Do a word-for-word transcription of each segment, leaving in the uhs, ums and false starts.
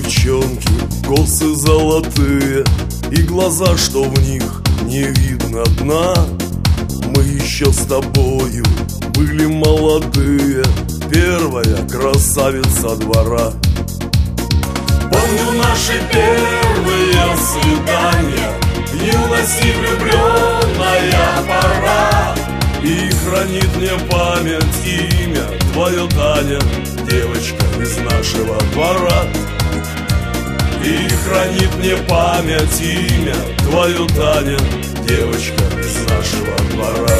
девчонки, косы золотые и глаза, что в них не видно дна. Мы еще с тобою были молодые, первая красавица двора. Помню наши первые свидания, в юности влюбленная пора. И хранит мне память имя твое, Таня, девочка из нашего двора. И хранит мне память имя твое, Таня, девочка из нашего двора.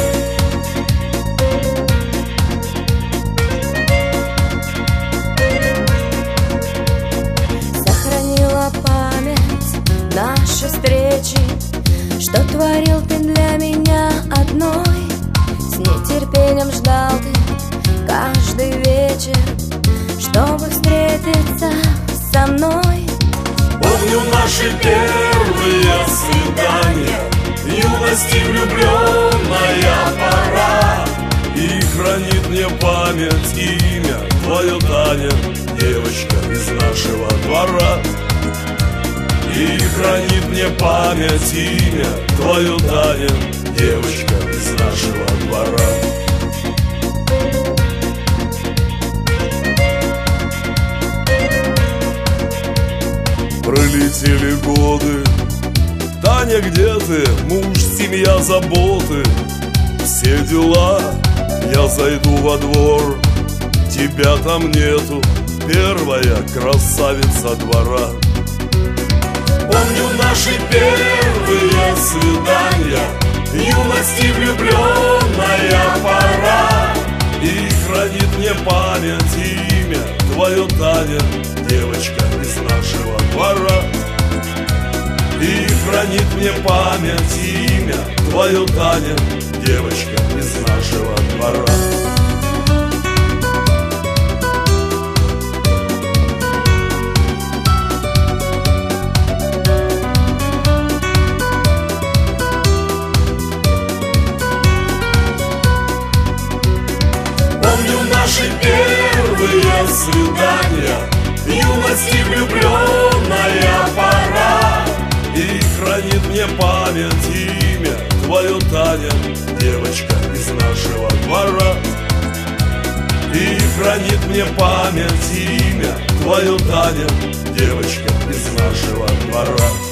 Сохранила память нашей встречи, что творил ты для меня одной. С нетерпением ждал ты каждый вечер, чтобы встретиться со мной. Помню наши первые свидания, в юности влюбленная пора. И хранит мне память имя твое, Таня, девочка из нашего двора. И хранит мне память имя твое, Таня, девочка из нашего двора. Пролетели годы, Таня, где ты? Муж, семья, заботы, все дела. Я зайду во двор, тебя там нету, первая красавица двора. Помню наши первые свидания, в юности влюбленная пора. И хранит мне память имя твое, Таня, девочка из нашего двора. И хранит мне память имя твое, Таня, девочка из нашего двора. Наши первые свидания, в юности влюбленная пора. И хранит мне память имя твое, Таня, девочка из нашего двора. И хранит мне память имя твое, Таня, девочка из нашего двора.